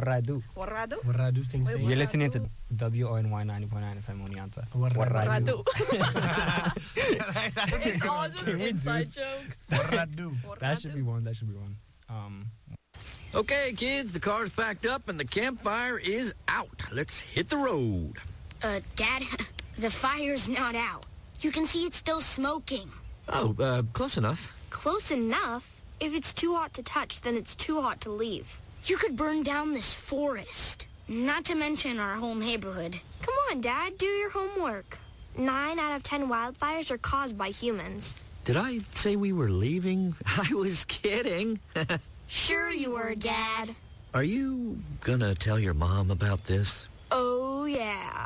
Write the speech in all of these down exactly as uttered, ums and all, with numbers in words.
Warradu. Warradu? Warradu things. Wait, You're listening to W O N Y ninety point nine F M Oneonta. Warradu. Warradu. It's all just inside jokes. Warradu. That should be one. That should be one. Um. Okay, kids, the car's packed up and the campfire is out. Let's hit the road. Uh, Dad, the fire's not out. You can see it's still smoking. Oh, uh, close enough. Close enough? If it's too hot to touch, then it's too hot to leave. You could burn down this forest. Not to mention our whole neighborhood. Come on, Dad, do your homework. Nine out of ten wildfires are caused by humans. Did I say we were leaving? I was kidding. Sure you were, Dad. Are you gonna tell your mom about this? Oh, yeah.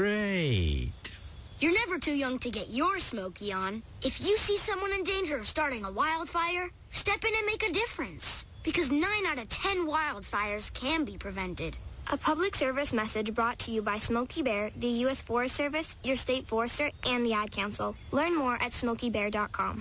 Great. You're never too young to get your smoky on. If you see someone in danger of starting a wildfire, step in and make a difference. Because nine out of ten wildfires can be prevented. A public service message brought to you by Smokey Bear, the U S Forest Service, your state forester, and the Ad Council. Learn more at smokey bear dot com.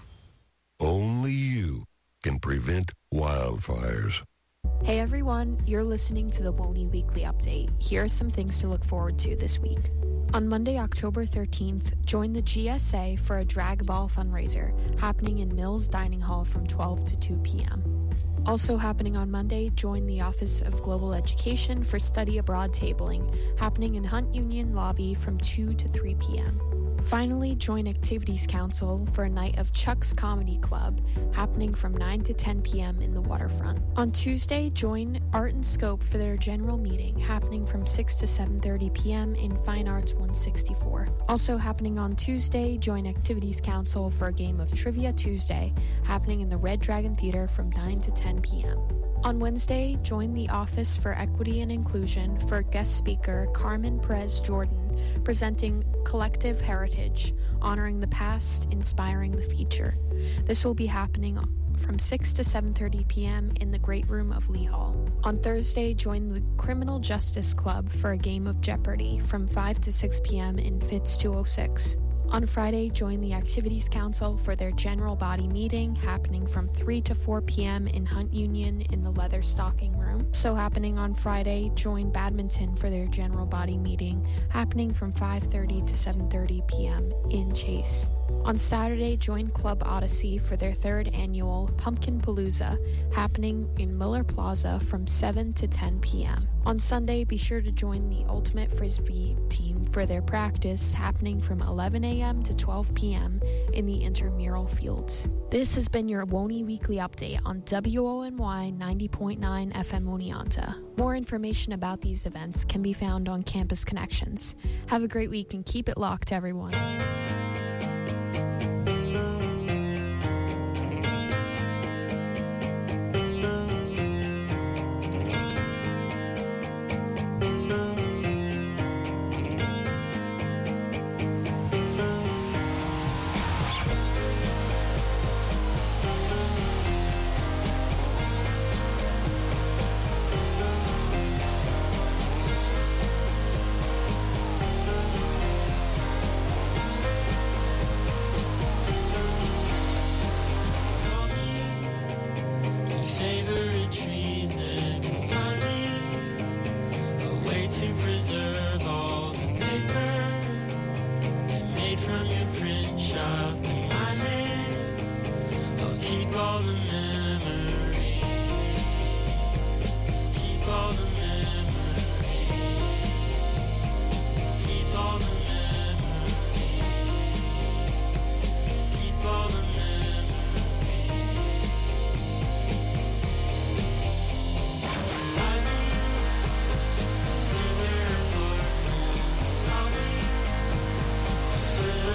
Only you can prevent wildfires. Hey everyone, you're listening to the Woney Weekly Update. Here are some things to look forward to this week. On Monday, October thirteenth, join the G S A for a drag ball fundraiser happening in Mills Dining Hall from twelve to two p.m. Also happening on Monday, join the Office of Global Education for study abroad tabling happening in Hunt Union Lobby from two to three p.m. Finally, join Activities Council for a night of Chuck's Comedy Club happening from nine to ten p.m. in the waterfront. On Tuesday, join Art and Scope for their general meeting happening from six to seven thirty p.m. in Fine Arts one sixty-four. Also happening on Tuesday, join Activities Council for a game of Trivia Tuesday happening in the Red Dragon Theater from nine to ten p.m. On Wednesday, join the Office for Equity and Inclusion for guest speaker Carmen Perez Jordan presenting Collective Heritage, honoring the past, inspiring the future. This will be happening from six to seven thirty p.m. in the Great Room of Lee Hall. On Thursday, join the Criminal Justice Club for a game of Jeopardy from five to six p.m. in Fitz two oh six. On Friday, join the Activities Council for their general body meeting happening from three to four p.m. in Hunt Union in the Leather Stocking Room. So happening on Friday, join Badminton for their general body meeting happening from five thirty to seven thirty p.m. in Chase. On Saturday, join Club Odyssey for their third annual Pumpkin Palooza happening in Miller Plaza from seven to ten p.m. On Sunday, be sure to join the Ultimate Frisbee team for their practice happening from eleven a.m. to twelve p.m. in the intramural fields. This has been your Woney Weekly Update on W O N Y ninety point nine F M Oneonta. More information about these events can be found on Campus Connections. Have a great week and keep it locked, everyone.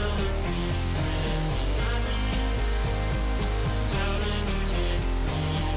How did we get here?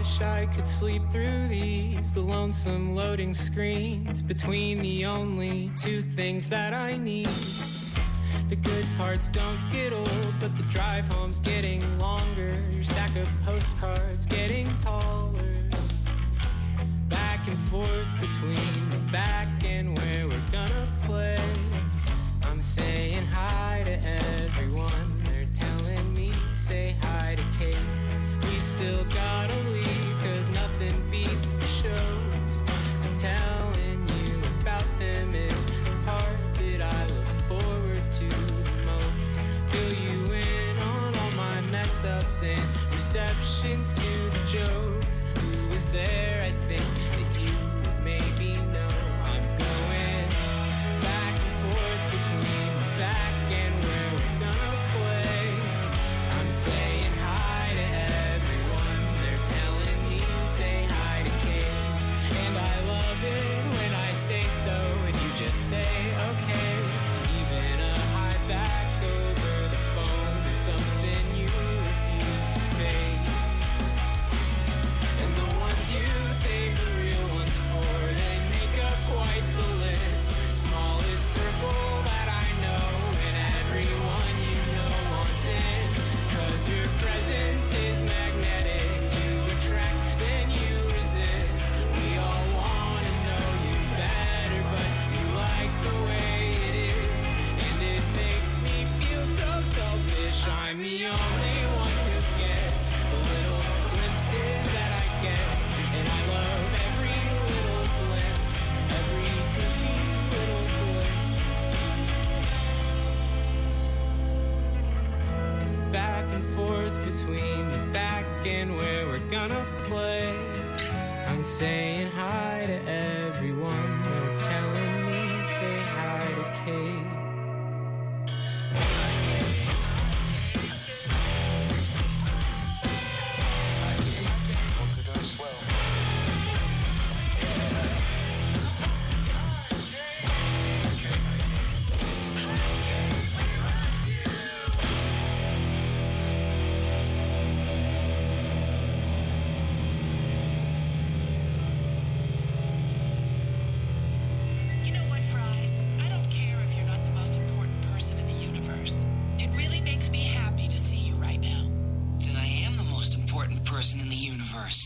wish I could sleep through these, the lonesome loading screens between the only two things that I need. The good parts don't get old, but the drive home's getting longer. Your stack of postcards getting taller. Back and forth between the back and where we're gonna play. I'm saying hi to everyone. They're telling me say hi to Kate. We still gotta leave, cause nothing beats the shows. I'm telling you about them is the part that I look forward to the most. Fill you in on all my mess ups and receptions to the jokes. Who was there? I think that you would maybe know. I'm going back and forth between the back and where we're gonna play. I'm saying hi to everyone. They're telling me say hi to Kate. And I love it when I say so and you just say okay. Even a high back over the phone is something you refuse to fake. And the ones you save the real ones for, they make up quite the list. Smallest circle that I know, and everyone you know wants in. Cause your presence is magnetic. You attract, then you resist. We all wanna know you better, but you like the way it is. And it makes me feel so selfish. I'm the only one who gets the little glimpses that I get. And I love every little glimpse, every goofy little glimpse. Back and forth between the back and where we're gonna play. I'm saying hi to everyone. They're telling me say hi to Kate. You know what, Fry? I don't care if you're not the most important person in the universe. It really makes me happy to see you right now. Then I am the most important person in the universe.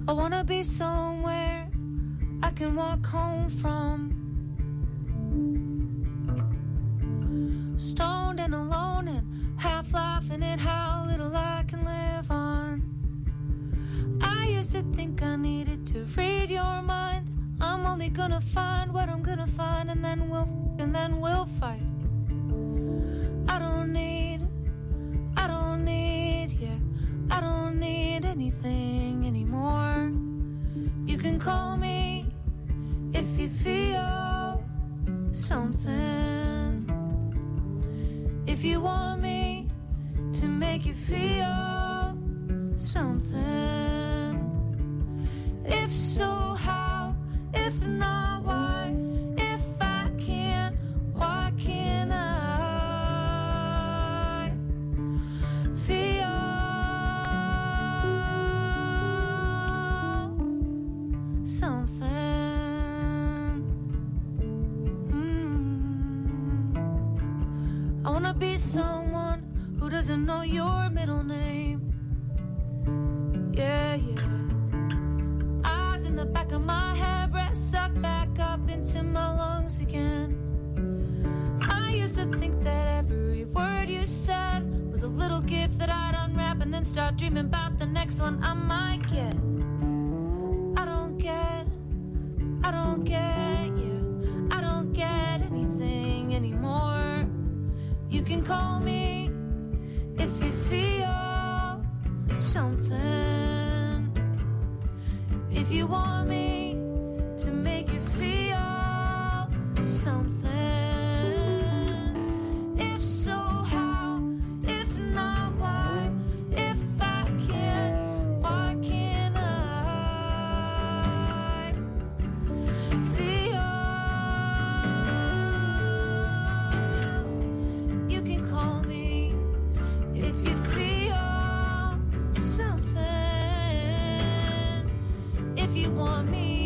I wanna be somewhere I can walk home from. Stoned and alone and half laughing at how little I can live on. I used to think I needed to read your mind. I'm only gonna find what I'm gonna find, and then we'll and then we'll fight. I don't need, I don't need, yeah, I don't need anything anymore. You can call me if you feel something. If you want me to make you feel something. If so, how? If not, why? If I can't, why can't I feel something? Mm. I wanna be someone who doesn't know your middle name. Yeah, yeah. Eyes in the back of my head, breath sucked back up into my lungs again. I used to think that every word you said was a little gift that I'd unwrap and then start dreaming about the next one I might get. I don't get, I don't get you. I don't get anything anymore. You can call me if you feel something. If you want me to make you feel something. If so, how? If not, why? If I can't, why can't I feel? You can call me if you feel something. If you want me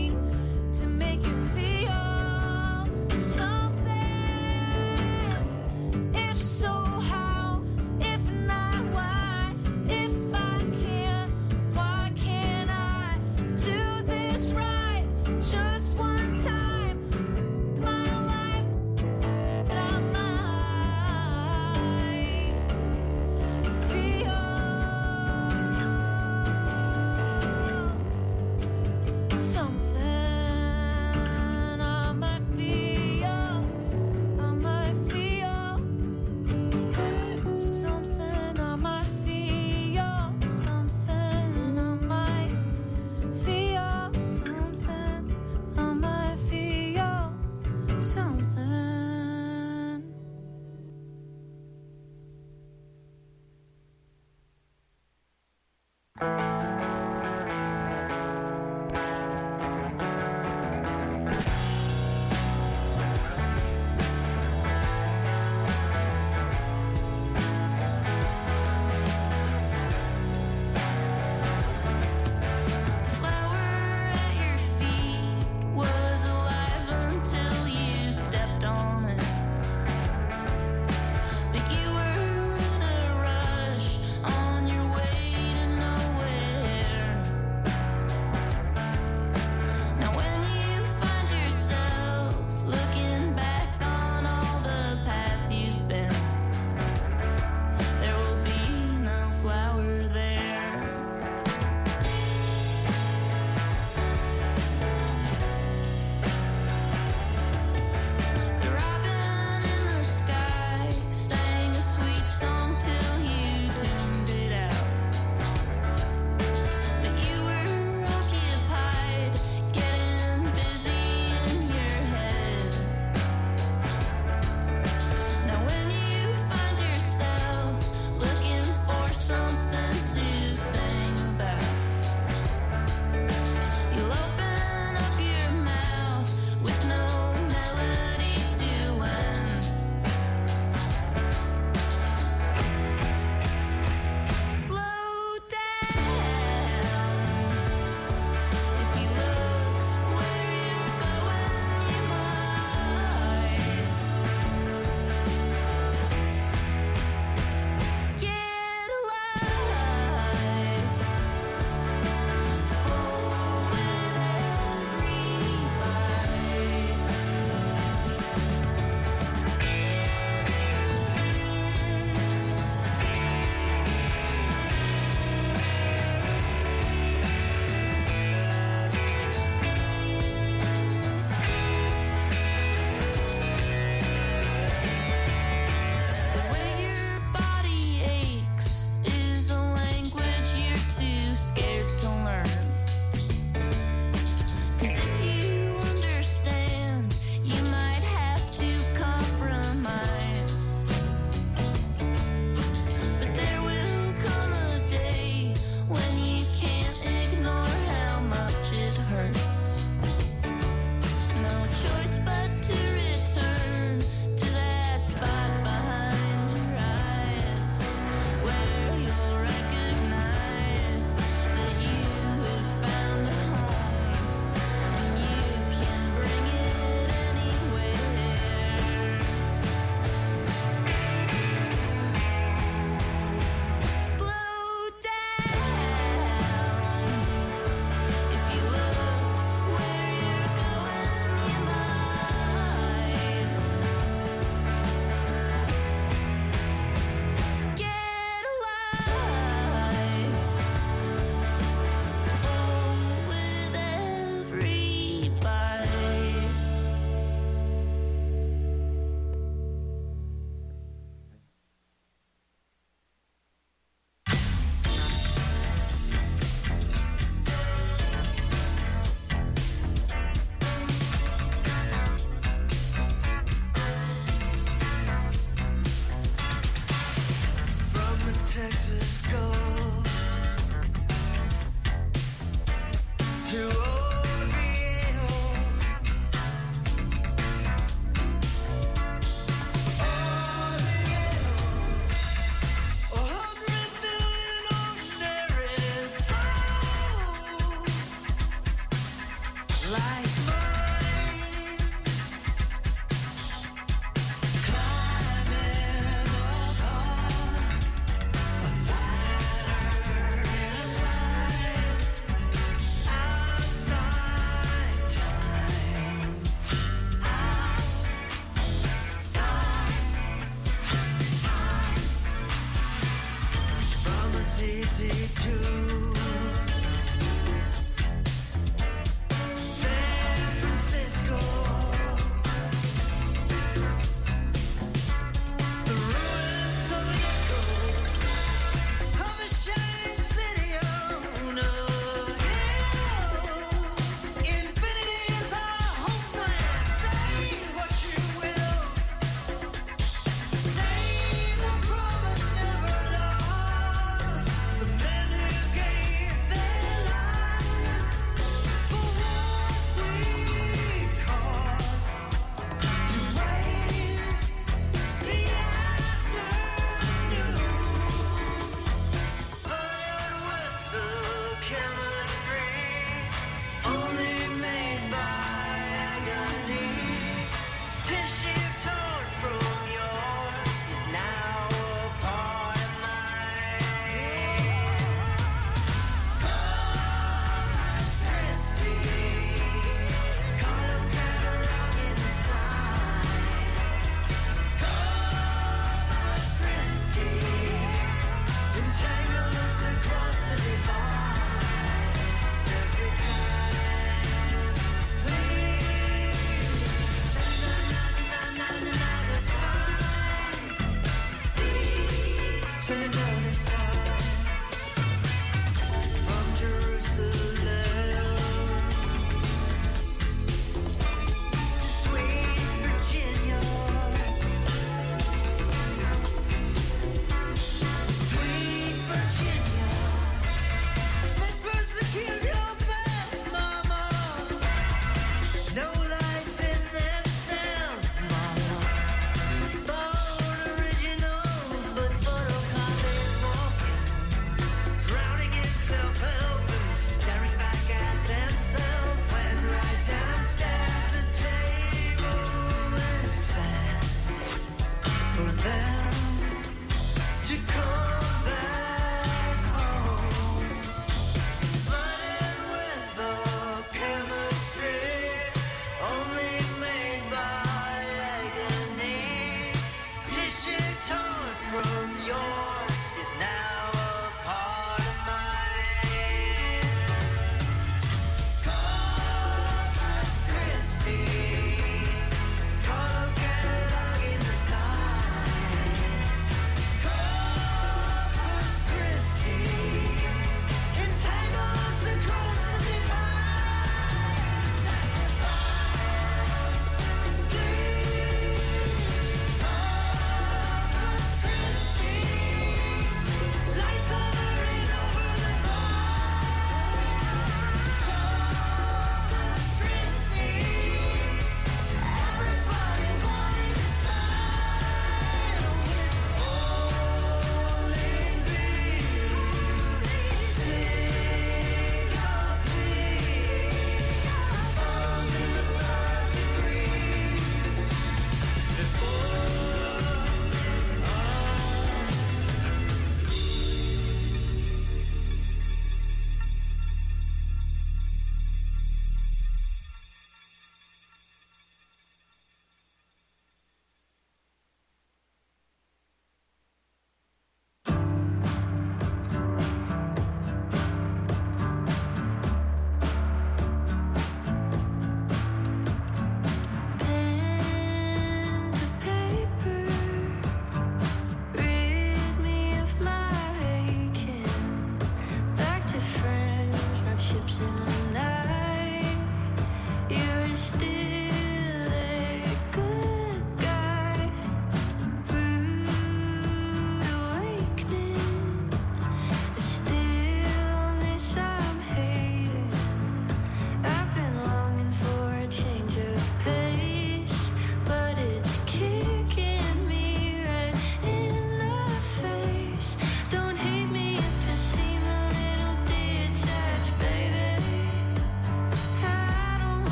to San Francisco. The ruins of an echo of a shining city on a hill. Infinity is our homeland. Say what you will. Save the promise never lost. The men who gave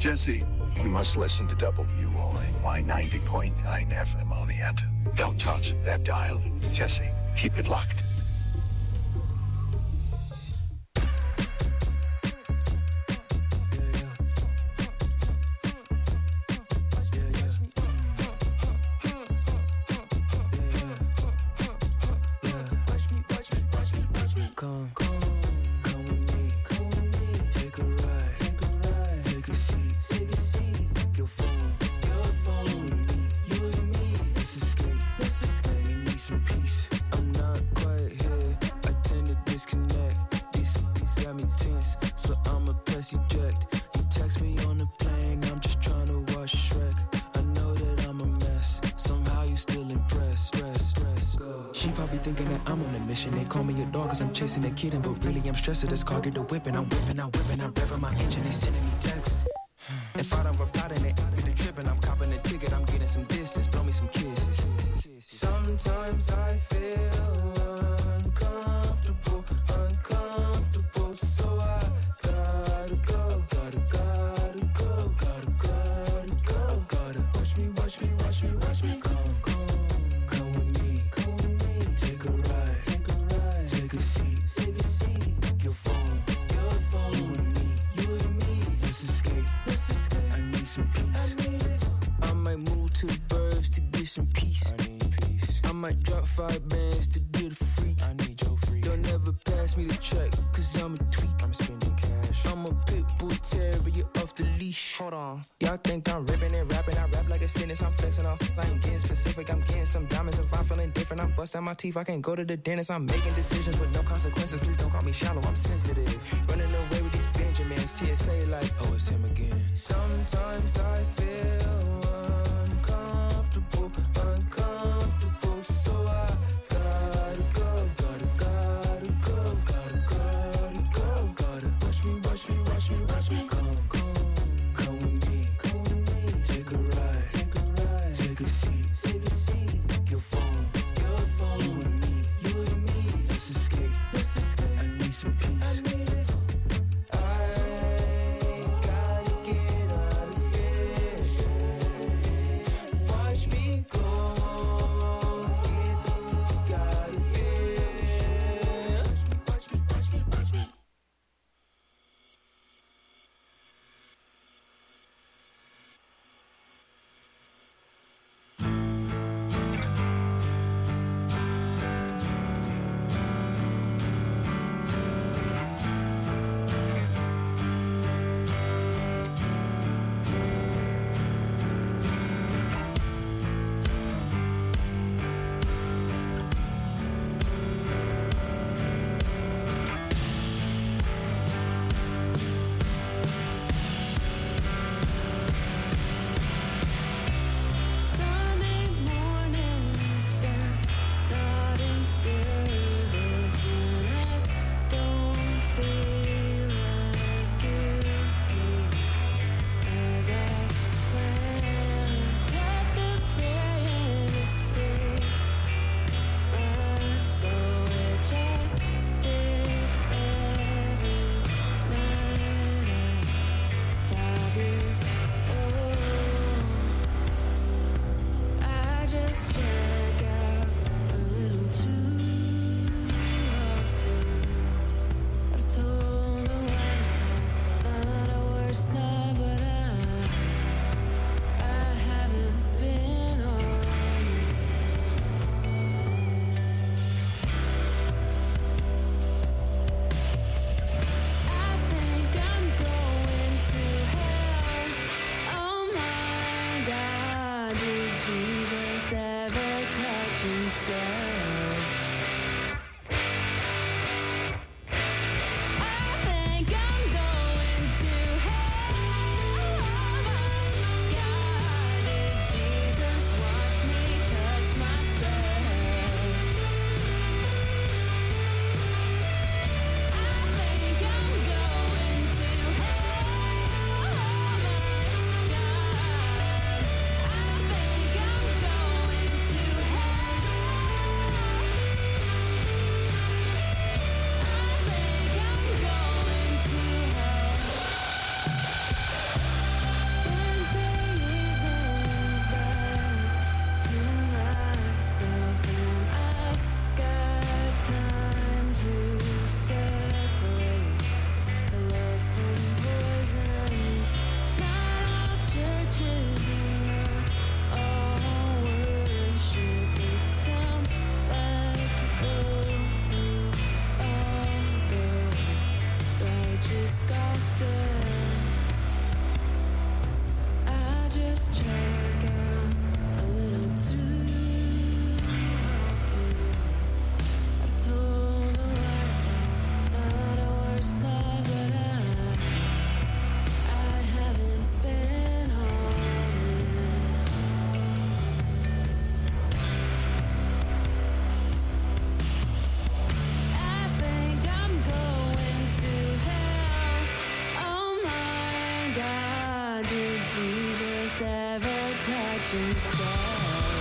Jesse, you must listen to W O N Y ninety point nine F M on the end. Don't touch that dial. Jesse, keep it locked. Chasing a kid, but really I'm stressed. This car get the whipping. I'm whipping, I'm whipping, I'm revving my engine. They sending me text. If I don't reply, then they get the tripping. I'm copping a ticket. I'm getting some distance. Blow me some kisses. Sometimes I feel uncomfortable, uncomfortable. So I gotta go, gotta, gotta go, gotta, gotta go, gotta. Watch me, watch me, watch me, watch me. Come, come, come with me, come with me. Take a ride, take a ride, take a seat. Take a seat. Your phone, your phone. You and me, you and me. Let's escape, let's escape. I need some peace. I need it. I might move to the burbs to get some peace. I need peace. I might drop five bands to get a freak. I need your freak. Don't ever pass me the track, cause I'm a tweak. I'm spending cash. I'm a pit bull terrier, but you're off the leash. Hold on. Y'all think I'm ripping and rapping. I rap like it's fitness. I'm flexing off. I ain't getting specific. I'm getting some diamonds. If I'm feeling different, I'm busting my teeth. I can't go to the dentist. I'm making decisions with no consequences. Please don't call me shallow. I'm sensitive. Running away with these Benjamins. T S A like, oh, it's him again. Sometimes I feel uncomfortable, uncomfortable. So I gotta go, gotta, gotta go, gotta, gotta go, gotta. Watch me, watch me, watch me, watch me. Come, come, come with me, come with me. Take a ride, take a ride, take a seat, take a seat. Your phone, your phone. You and me, you and me. Let's escape, let's escape. I need some peace. I need it. I gotta get out of here. himself.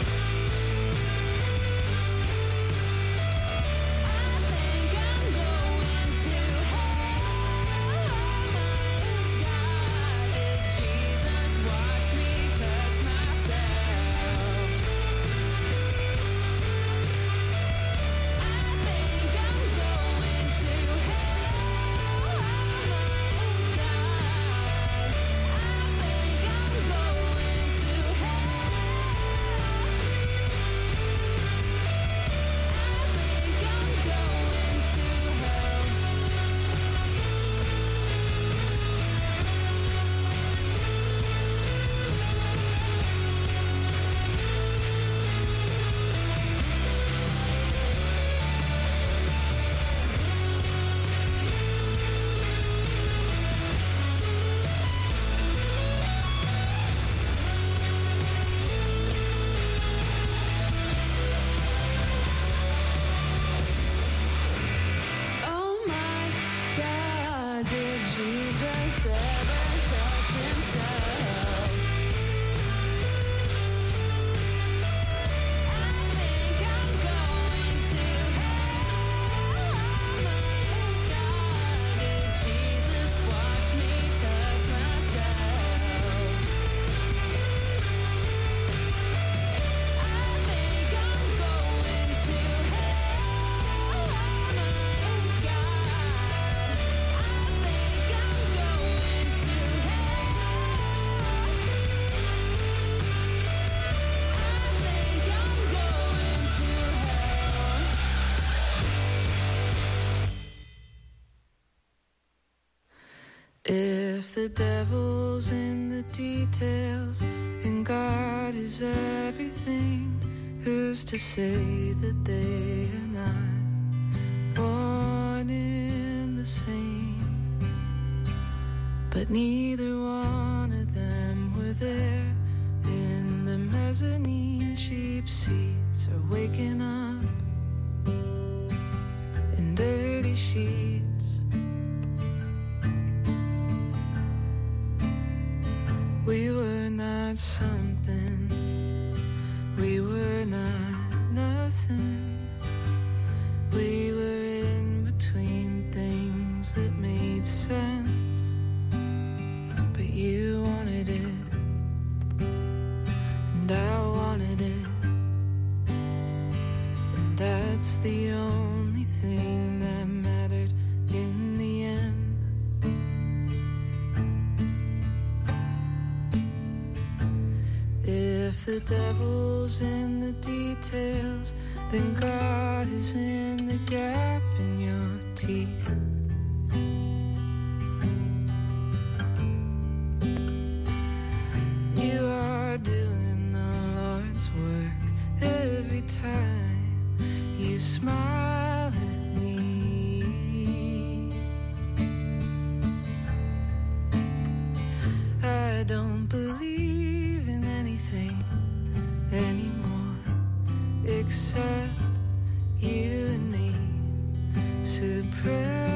If the devil's in the details and God is everything, who's to say that they are not one in the same? But neither one of them were there in the mezzanine cheap seats, or waking up in dirty sheets. We were not something, we were not nothing. We were in between things that made sense. But you wanted it, and I wanted it, and that's the only thing that mattered in the end. If the devil's in the details, then God is in the gap in your teeth. You are doing the Lord's work every time you smile at me. I don't believe in anything anymore except you and me. Supremacy.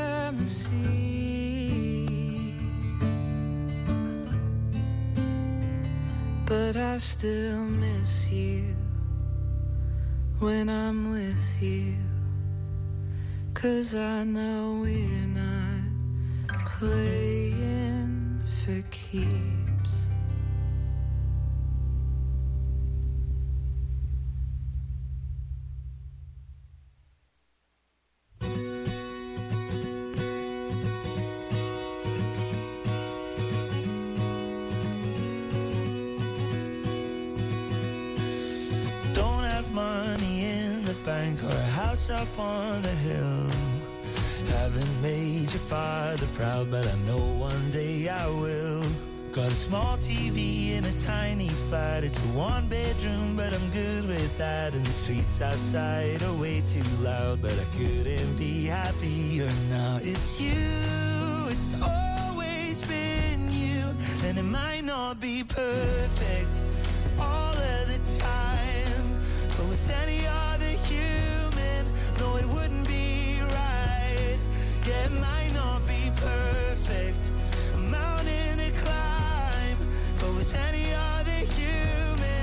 But I still miss you when I'm with you, 'cause I know we're not playing for keeps. Bank or a house up on the hill. Haven't made your father proud, but I know one day I will. Got a small T V in a tiny flat. It's a one bedroom, but I'm good with that. And the streets outside are way too loud, but I couldn't be happier now. It's you, it's always been you, and it might not be perfect all of the time, but with any other human, no, it wouldn't be right. Yeah, it might not be perfect, a mountain to climb, but with any other human,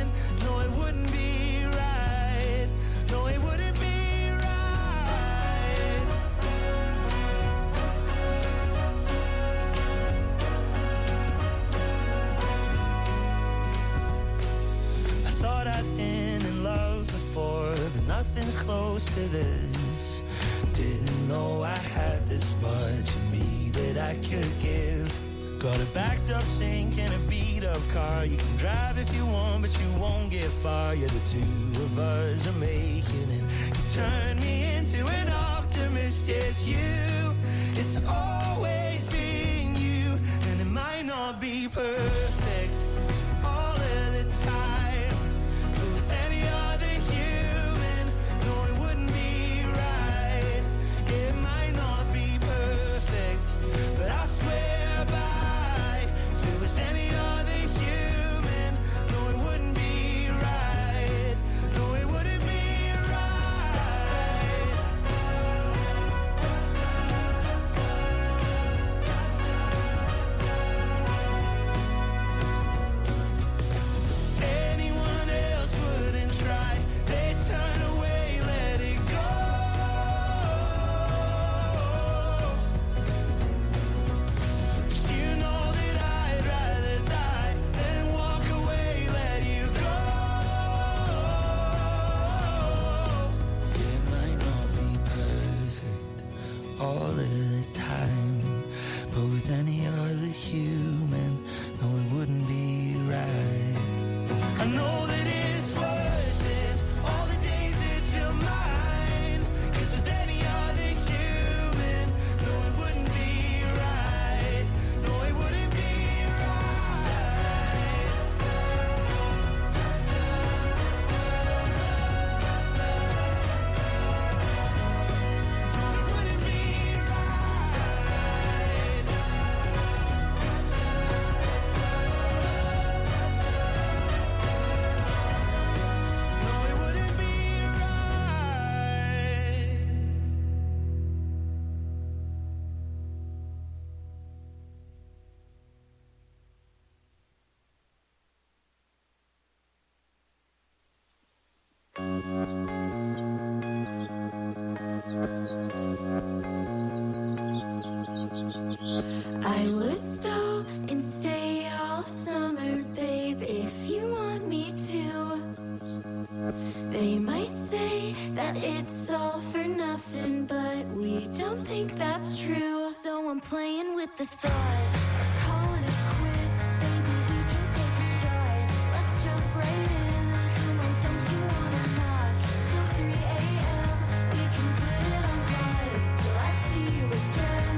close to this. Didn't know I had this much of me that I could give. Got a backed up sink and a beat up car. You can drive if you want, but you won't get far. Yeah, the two of us are making it. You turn me into an optimist, yes you. It's always been you, and it might not be perfect all of the time, but with any other human, no, it wouldn't be right. It might not be perfect, but I swear by, if it was any other human, no, it wouldn't be right. No, it wouldn't be right. Anyone else wouldn't try. They turn away, let it go. Cause you know that I'd rather die than walk away, let you go. It might not be perfect all of the time, but with any other human, no, it wouldn't be right. I know that it's worth it, all the days that you're mine. 'Cause with any other human, no, it wouldn't be right. No, it wouldn't be right. No, it wouldn't be right. No, it wouldn't be right. I would stop and stay all summer, babe, if you want me to. They might say that it's all for nothing, but we don't think that's true. So I'm playing with the thought of calling it quits. Maybe we can take a shot. Let's jump right in. Come on, don't you wanna talk till three a.m.? We can put it on pause till I see you again.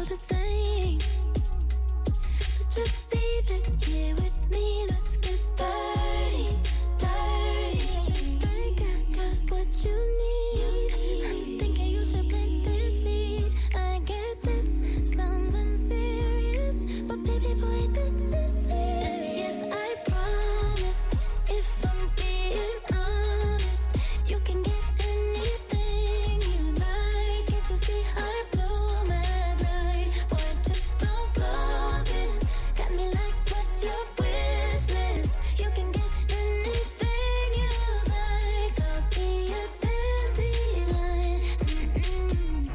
the same. So just leave it here with me. Let's get dirty, dirty. I got, got what you need. I'm thinking you should plant this seed. I get this, sounds unserious, but baby boy, this is it. And yes, I promise, if I'm being honest, you can get anything you like. Can't you see I blow my light? Boy, just don't blow this. Got me like, what's your wish list? You can get anything you like. I'll be a dandelion. Mm-mm.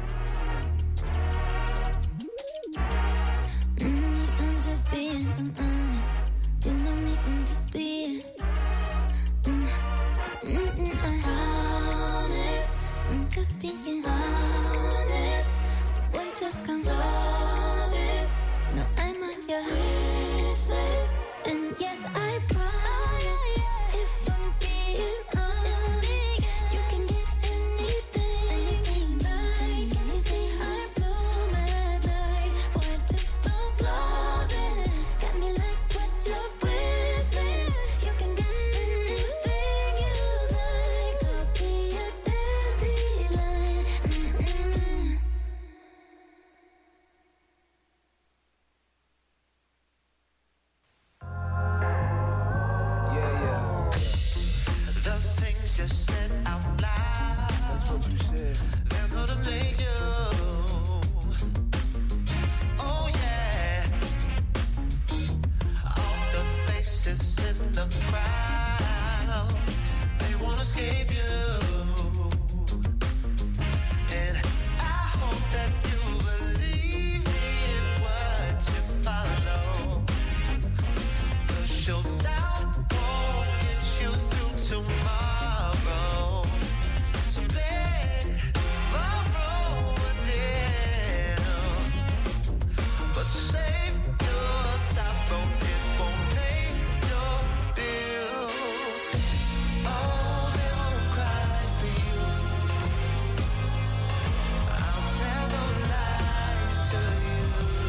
Mm, I'm just being honest. You know me, I'm just being. Mm, mm-mm, I promise. I'm just being honest. So boy, just come flawless. No, I'm on your wish list. And yes, I promise. If I'm being honest, you can get anything you like. Can't you see I blow my light? Boy, just don't blow this. Got me like, what's your wish list? You can get anything you like. I'll be a dandelion. Mm-mm. Yeah, yeah. The things you said out loud, That's what you said. they're gonna make you. Oh yeah. All the faces in the crowd, they won't escape you. And I hope that you believe in what you follow. 'Cause your doubt won't get you through tomorrow. So beg, borrow a deal, but save your sorrow, it won't pay your bills. Oh, they won't cry for you. I'll tell no lies to you.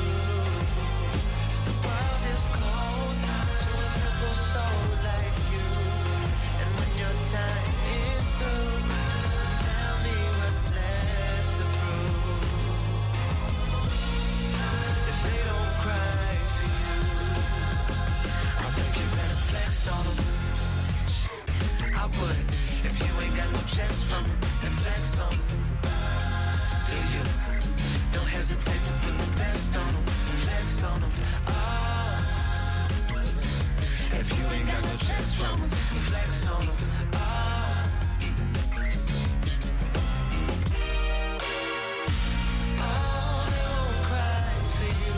The world is cold to a simple soul like you. And when your time is through, tell me what's left to prove. If they don't cry for you, I think you better flex on them. I would, if you ain't got no checks from them, then flex on them. Do you? Don't hesitate to put the best on them, flex on them. Oh, if you ain't got no checks from them, flex on them. Oh, oh, they won't cry for you.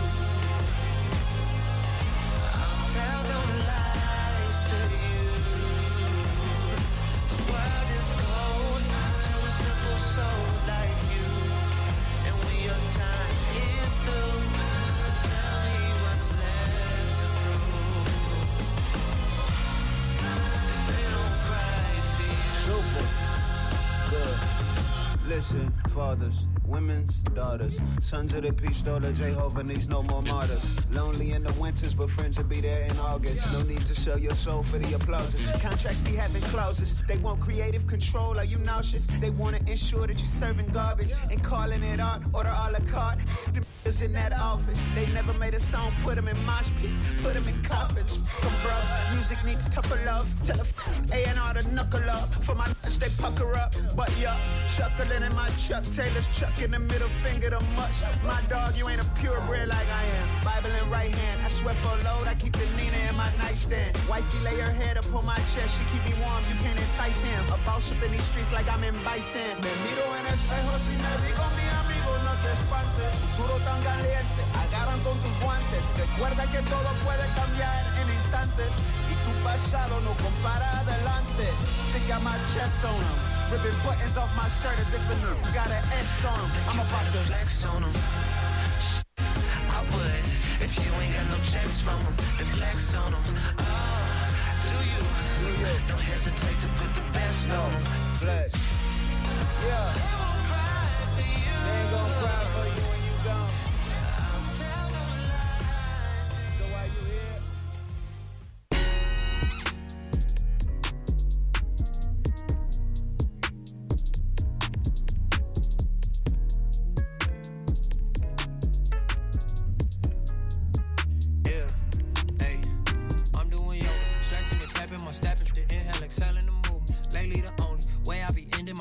I'll tell no lies to you. The world is cold to a simple soul like you. And when your time is through, tell me what's left to prove. If they don't cry for you. Super. Good. Listen, fathers, women's daughters, sons of the Pistola, Jehovah needs no more martyrs. Lonely in the winters, but friends will be there in August. No need to sell your soul for the applauses. Contracts be having clauses. They want creative control. Are you nauseous? They want to ensure that you're serving garbage and calling it art. Order a la carte. The is in that office. They never made a song. Put them in mosh pits. Put them in coffins. Fuck 'em, bro. Music needs tougher love. Tell a A and R to knuckle up. For my nuts, they pucker up. But yeah, chuckling in my Chuck Taylor's chucking the middle finger to much. My dog, you ain't a purebred like I am. Bible in right hand. I swear for a load, I keep the Nina in my nightstand. Wifey lay her head upon my chest. She keep me warm, you can't entice him. A boss up in these streets like I'm in Bison. Me miro en espejo si me digo mi amigo, no te espantes. Futuro tan caliente, agarran con tus guantes. Recuerda que todo puede cambiar en instantes. Y tu pasado no compara adelante. Stick out my chest on him. Ripping buttons off my shirt as if a new got an S on him. I'm about to flex on him. I would, if you ain't got no checks from him, then flex on him. Oh, do you? Do you? Don't hesitate to put the best No, on him. flex. Yeah. They won't cry for you. They ain't gonna cry for you when you gone.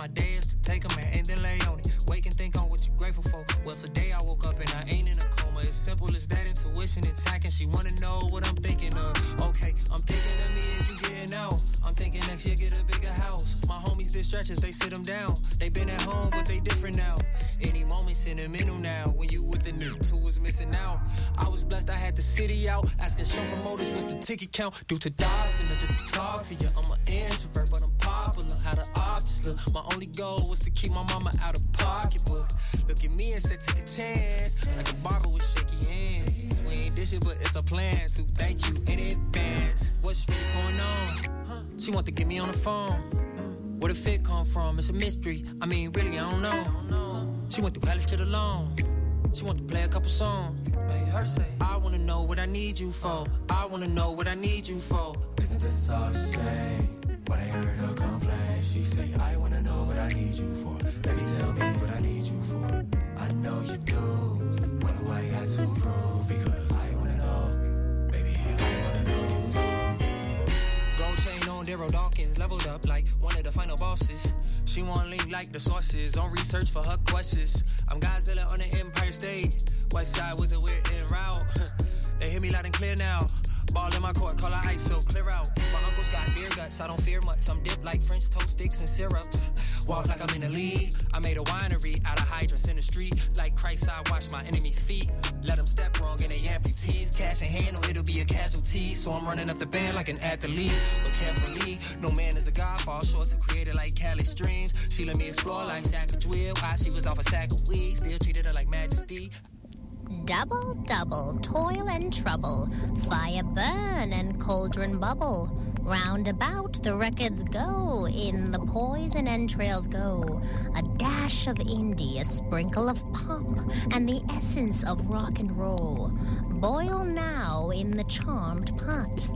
my day is to take a man and then lay on it. Wake and think on what you're grateful for. Well, today I woke up and I ain't in a coma. It's simple as that, intuition attacking. She wanna know what I'm thinking of. Okay, I'm thinking of me and you getting out. I'm thinking next year get a bigger house. My homies did stretches, they sit them down. They been at home, but they different now. Any moment sentimental now. When you with the niggas who was missing out. I was blessed, I had the city out. Asking show promoters what's the ticket count. Due to Dawson or just to talk to you. I'm an introvert, but I'm popular. How the options look. My only goal was to keep my mama out of pocket. But look at me and said take a chance. Like a barber with shaky hands. We ain't dish it, but it's a plan to thank you in advance. What's really going on? Huh? She want to get me on the phone. Mm. Where the fit come from? It's a mystery. I mean, really, I don't know. She went through hell to the loan. She want to play a couple songs. Made her say, I wanna know what I need you for. I wanna know what I need you for. Isn't this all the same? When I heard her complain, she say, I wanna know what I need you for. Baby, tell me what I need you for. I know you do. What do I got to prove? Because I wanna know. Baby, I wanna know you too. Gold chain on Daryl Dawkins, leveled up like one of the final bosses. She want link like the sources, on research for her questions. I'm Godzilla on the Empire State. West side was a weird en route. They hear me loud and clear now. Ball in my court, call her ice, so clear out. My uncle's got beer guts, I don't fear much. I'm dipped like French toast sticks and syrups. Walk like I'm in the lead. I made a winery out of hydrants in the street. Like Christ, I wash my enemies' feet. Let them step wrong and they amputees. Cash in hand or it'll be a casualty. So I'm running up the band like an athlete. But carefully, no man is a god. Fall short to create it like Cali Streams. She let me explore like Sacagawea. While she was off a sack of weed. Still treated her like majesty. Double, double, toil and trouble, fire burn and cauldron bubble. Roundabout the records go, in the poison entrails go. A dash of indie, a sprinkle of pop, and the essence of rock and roll. Boil now in the charmed pot.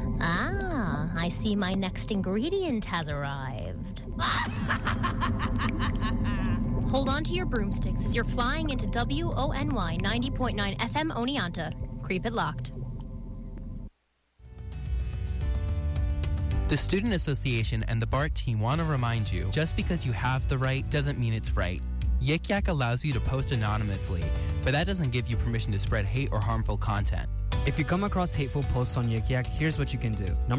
Ah, I see my next ingredient has arrived. Hold on to your broomsticks as you're flying into W O N Y ninety point nine F M Oneonta. Creep it locked. The Student Association and the BART team want to remind you, just because you have the right doesn't mean it's right. Yik Yak allows you to post anonymously, but that doesn't give you permission to spread hate or harmful content. If you come across hateful posts on Yik Yak, here's what you can do. Number